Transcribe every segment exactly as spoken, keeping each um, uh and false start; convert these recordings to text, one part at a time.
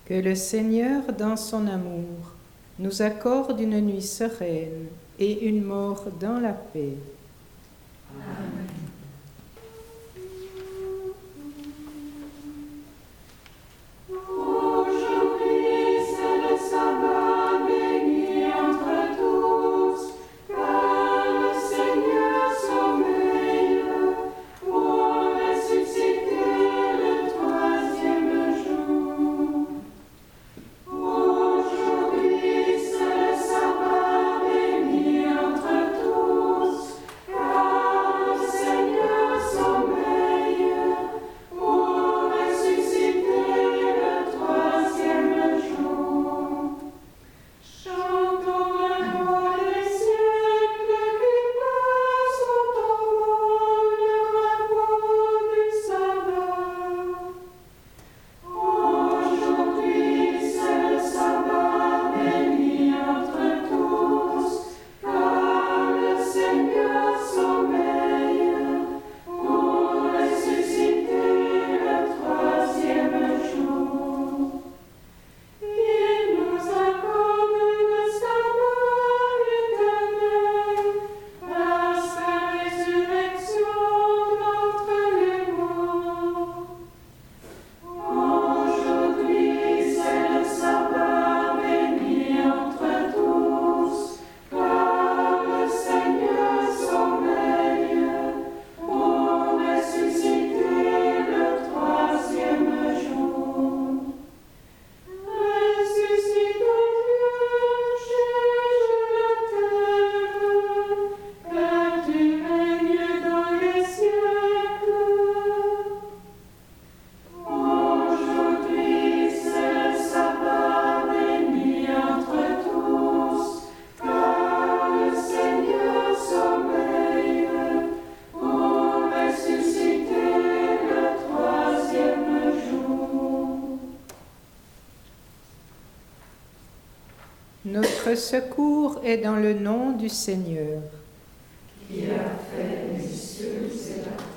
Que le Seigneur, dans son amour, nous accorde une nuit sereine et une mort dans la paix. Amen. Notre secours est dans le nom du Seigneur, qui a fait les cieux et la terre.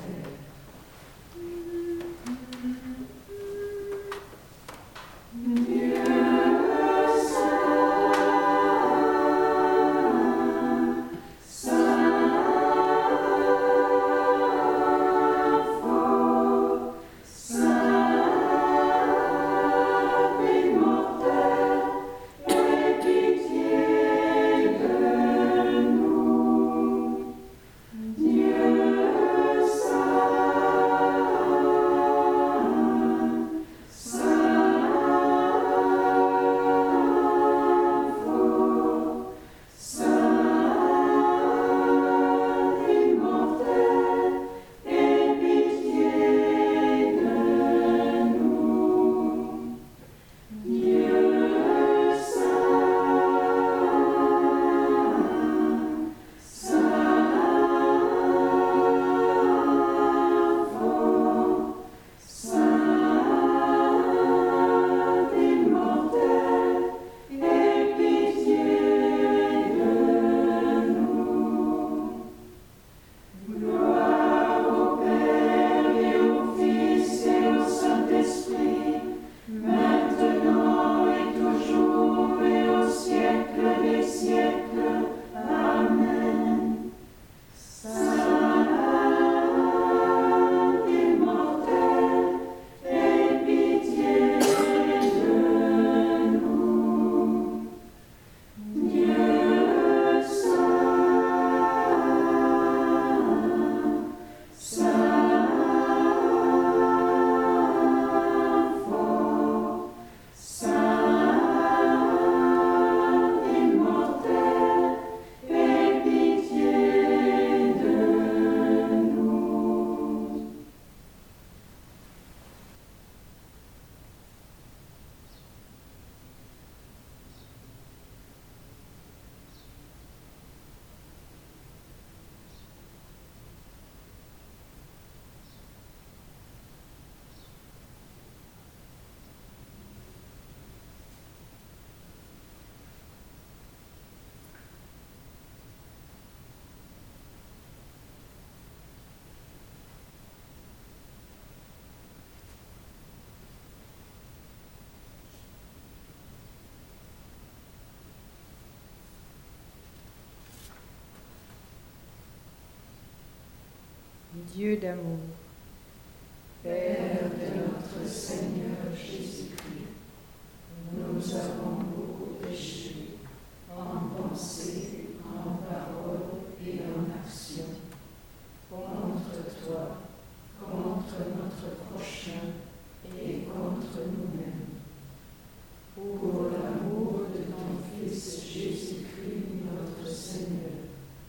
Dieu d'amour. Père de notre Seigneur Jésus-Christ, nous avons beaucoup péché, en pensée, en parole et en action, contre toi, contre notre prochain et contre nous-mêmes. Pour l'amour de ton Fils Jésus-Christ, notre Seigneur,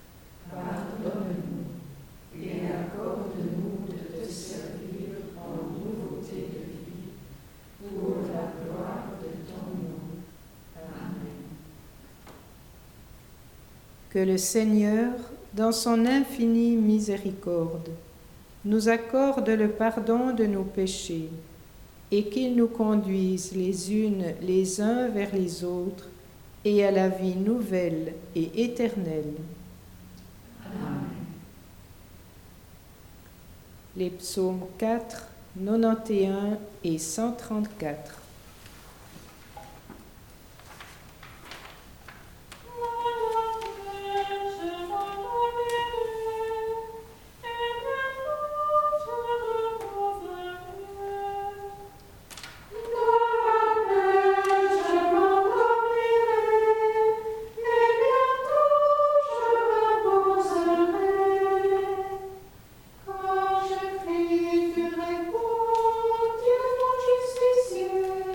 pardonne-nous et accorde-nous de te servir en nouveauté de vie, pour la gloire de ton nom. Amen. Que le Seigneur, dans son infinie miséricorde, nous accorde le pardon de nos péchés et qu'il nous conduise les unes les uns vers les autres et à la vie nouvelle et éternelle. Amen. Les psaumes quatre, quatre-vingt-onze et cent trente-quatre. Quand je crie, tu réponds, Dieu mon justicier.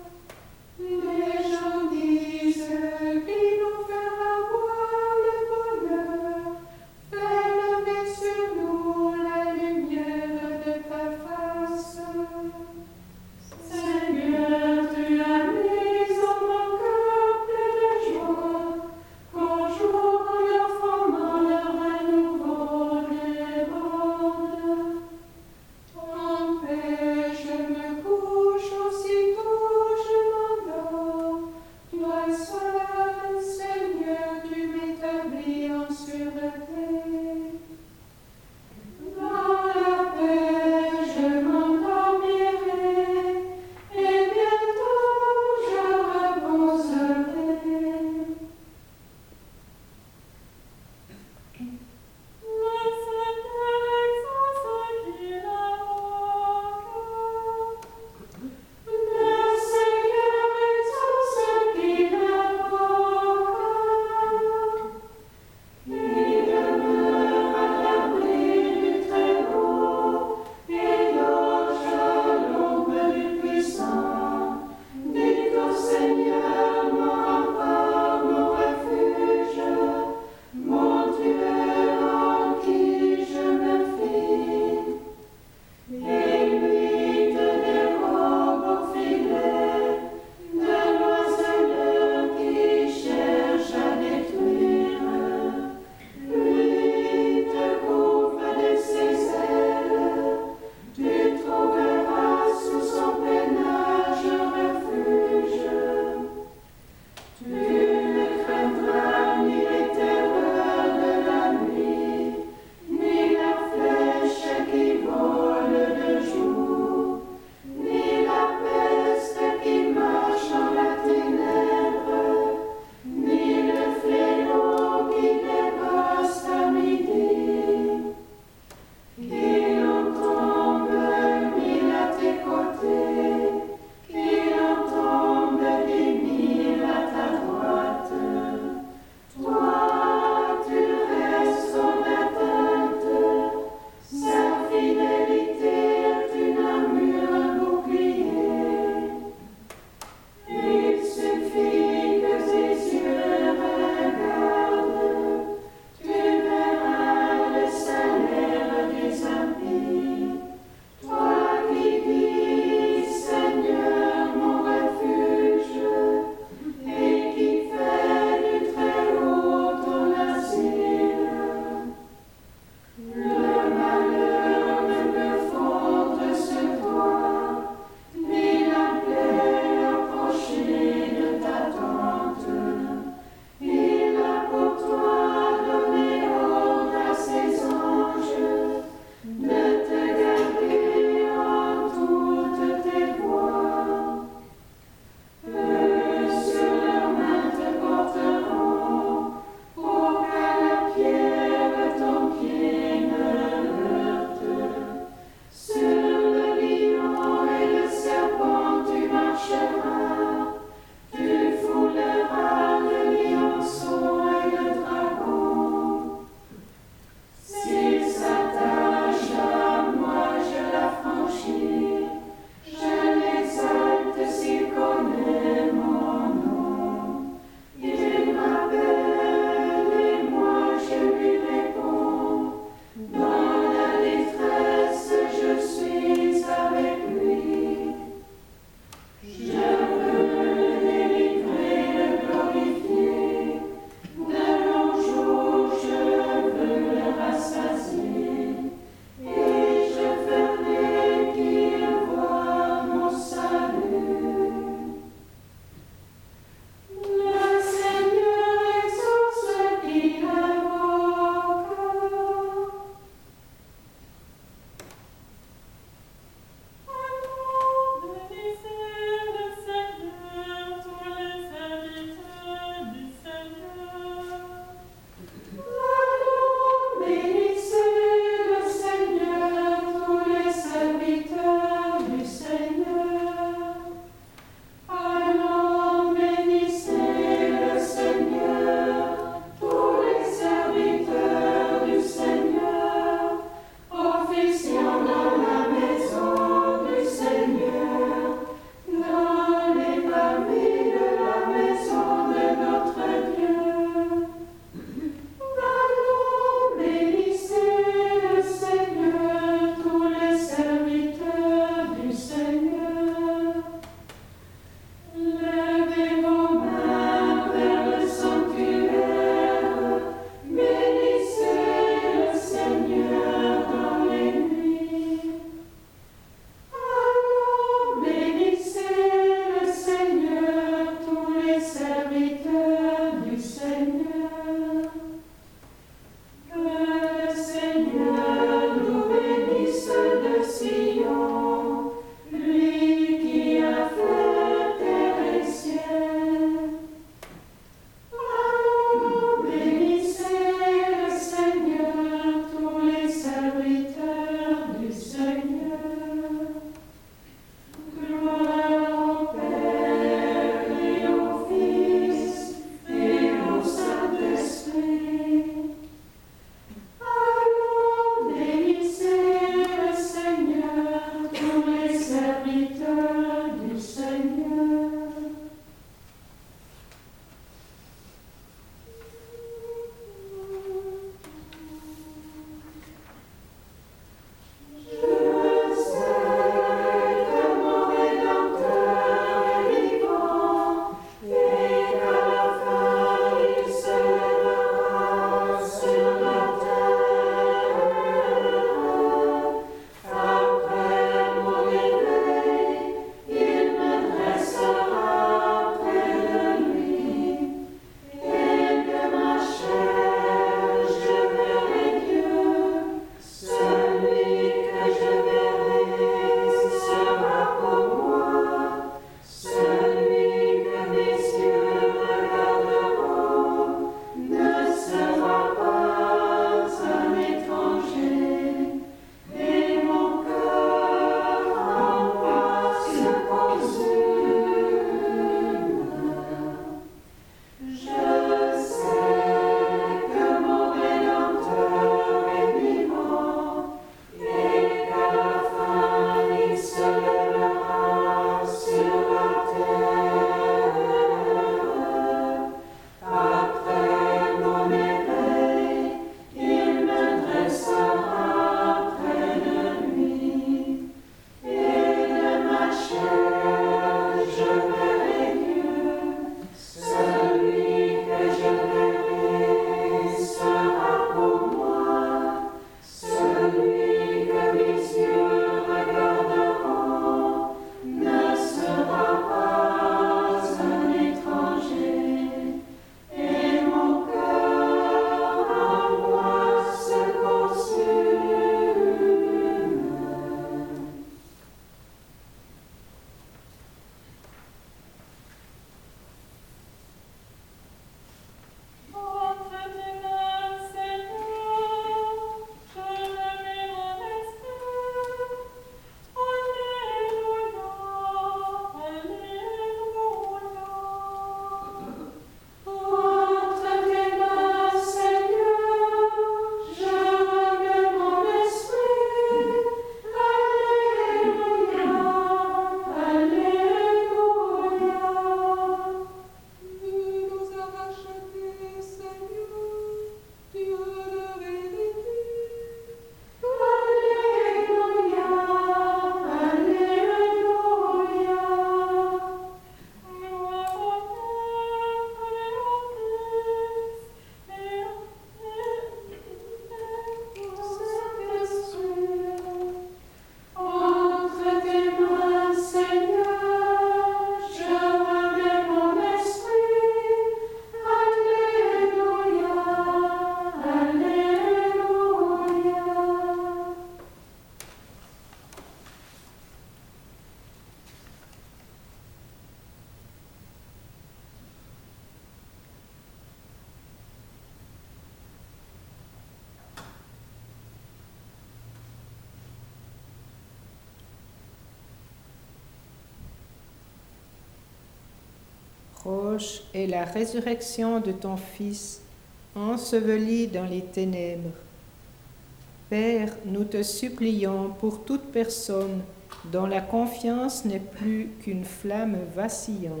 Proche est la résurrection de ton Fils, enseveli dans les ténèbres. Père, nous te supplions pour toute personne dont la confiance n'est plus qu'une flamme vacillante.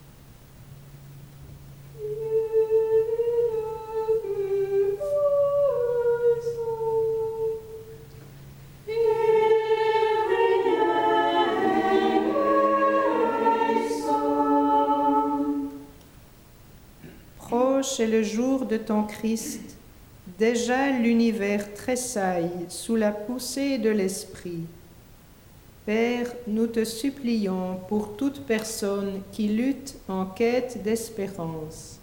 Proche est le jour de ton Christ. Déjà l'univers tressaille sous la poussée de l'Esprit. Père, nous te supplions pour toute personne qui lutte en quête d'espérance.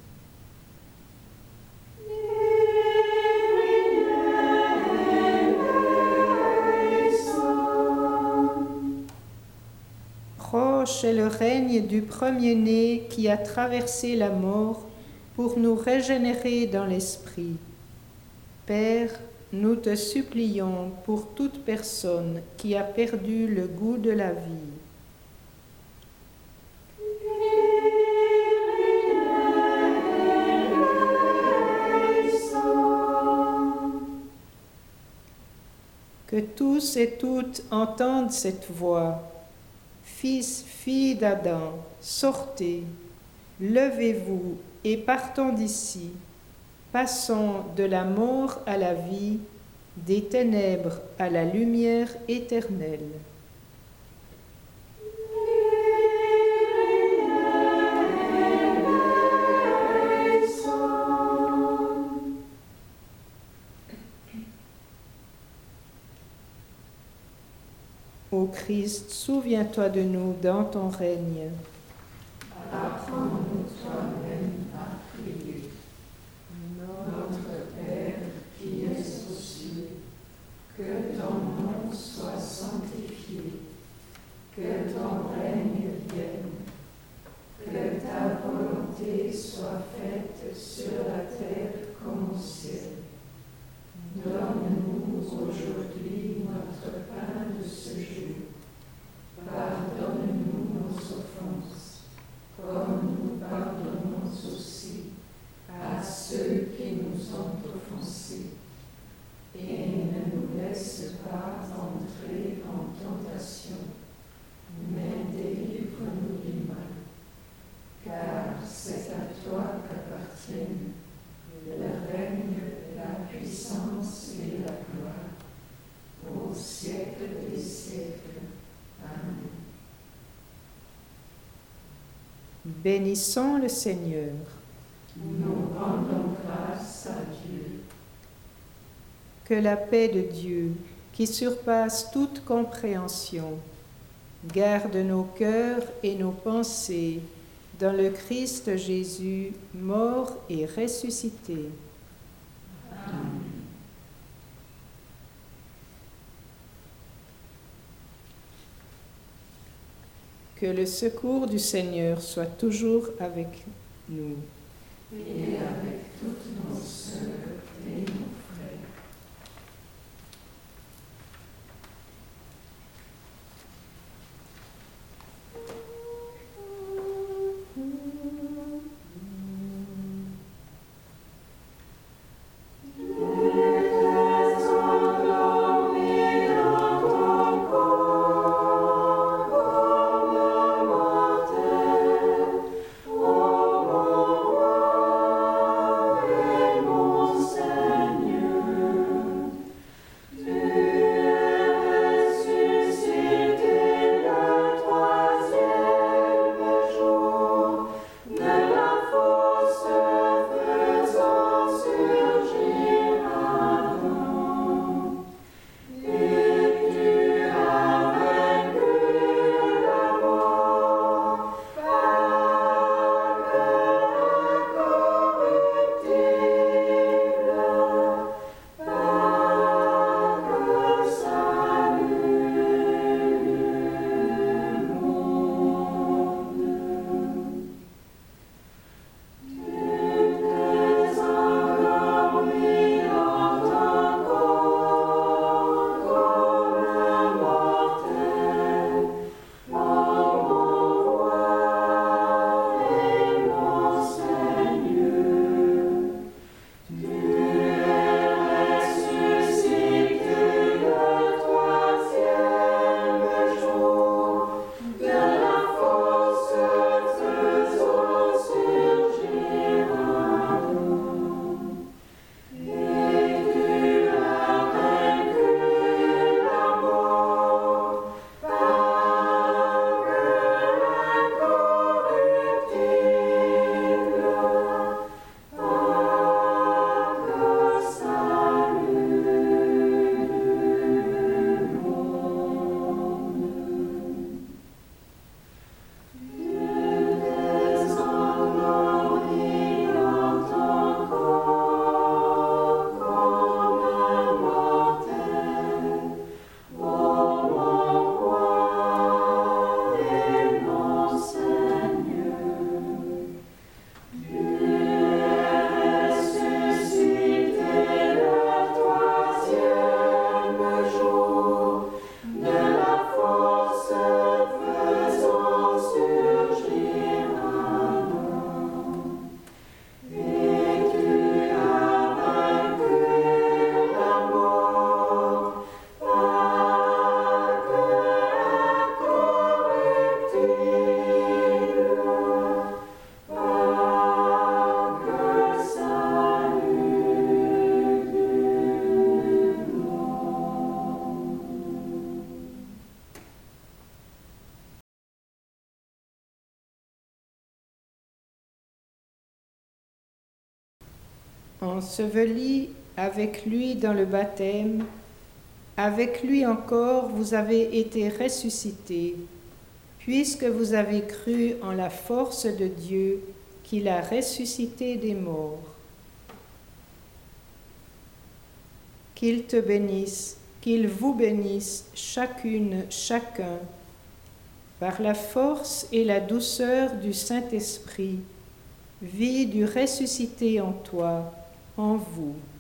Proche est le règne du premier-né qui a traversé la mort pour nous régénérer dans l'esprit. Père, nous te supplions pour toute personne qui a perdu le goût de la vie. Que tous et toutes entendent cette voix. Fils, filles d'Adam, sortez, levez-vous et partons d'ici. Passons de la mort à la vie, des ténèbres à la lumière éternelle. Ô Christ, souviens-toi de nous dans ton règne. Apprends-nous toi-même à prier. Notre Père qui es aux cieux, que ton nom soit sanctifié, que ton règne vienne, que ta volonté soit faite sur la terre comme au ciel. Donne-nous aujourd'hui notre pain de ce jour. Pardonne-nous nos offenses, comme nous pardonnons aussi à ceux qui nous ont offensés. Et ne nous laisse pas entrer en tentation, mais délivre-nous du mal. Car c'est à toi qu'appartiennent le règne, la puissance et la gloire, au siècle des siècles. Amen. Bénissons le Seigneur. Nous rendons grâce à Dieu. Que la paix de Dieu, qui surpasse toute compréhension, garde nos cœurs et nos pensées dans le Christ Jésus, mort et ressuscité. Amen. Que le secours du Seigneur soit toujours avec nous. Et avec toutes nos sœurs et nos frères. Mortel, oh, Ensevelis avec lui dans le baptême, avec lui encore vous avez été ressuscités, puisque vous avez cru en la force de Dieu qui l'a ressuscité des morts. Qu'il te bénisse, qu'il vous bénisse chacune, chacun, par la force et la douceur du Saint-Esprit, vie du ressuscité en toi, en vous.